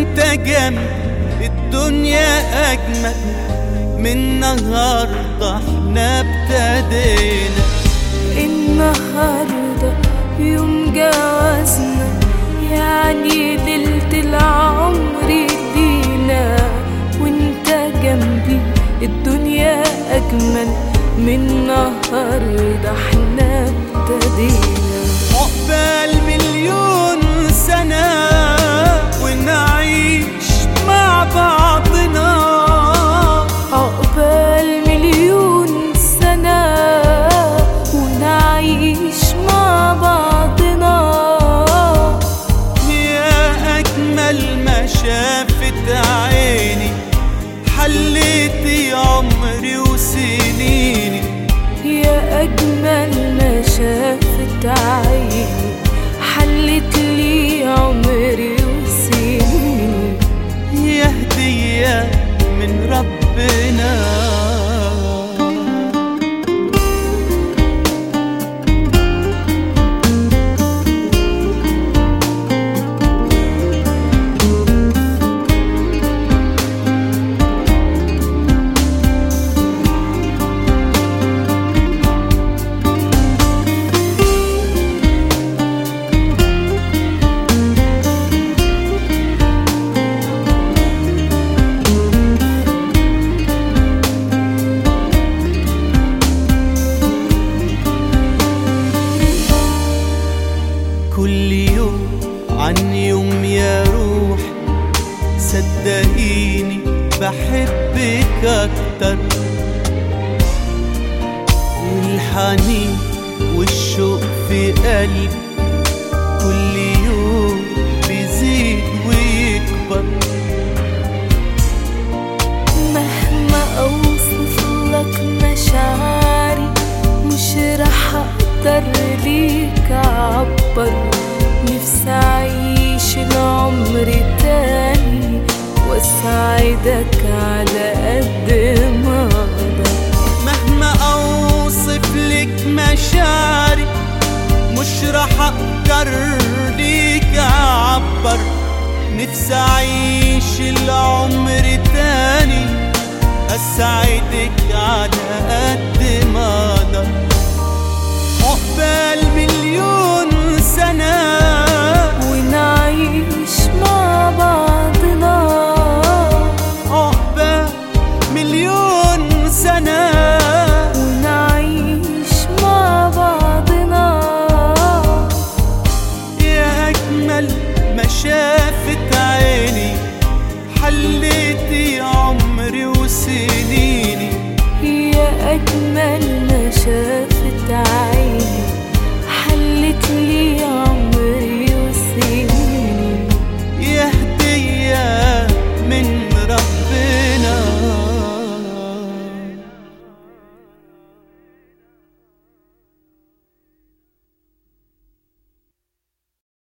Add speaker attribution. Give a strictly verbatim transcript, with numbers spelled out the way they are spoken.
Speaker 1: وانت جنبي الدنيا أجمل من النهاردة احنا ابتدينا.
Speaker 2: النهاردة يوم جوازنا، يعني ليلة العمر لينا، وانت جنبي الدنيا أجمل من النهاردة احنا ابتدينا.
Speaker 1: عقبال مليون سنة ونعيش مع بعضنا،
Speaker 2: عقبال مليون سنة ونعيش مع بعضنا.
Speaker 1: يا أجمل ما شافت عيني، حليتي عمري وسنيني.
Speaker 2: يا أجمل ما شافت عيني، حلت لي عمري وسنيني.
Speaker 1: يا هدية من ربنا. كل يوم عن يوم يا روح، صدقيني بحبك أكتر. الحنين والشوق في قلبي كل يوم بيزيد ويكبر.
Speaker 2: مهما أوصف لك مشاعري مش رح أقدر ليك أعبر. نفسي أعيش العمر تاني وأساعدك على قد ما أقدر.
Speaker 1: مهما أوصف لك مشاعري مش رح أقدر ليك أعبر. نفسي أعيش العمر تاني أساعدك على قد ما أقدر. عقبال مليون سنة
Speaker 2: ونعيش مع بعضنا،
Speaker 1: عقبال مليون سنة
Speaker 2: ونعيش مع بعضنا.
Speaker 1: يا أجمل ما شافت عيني، حليتي عمري وسنيني.
Speaker 2: يا أجمل ما شافت عيني، حلت لي عمري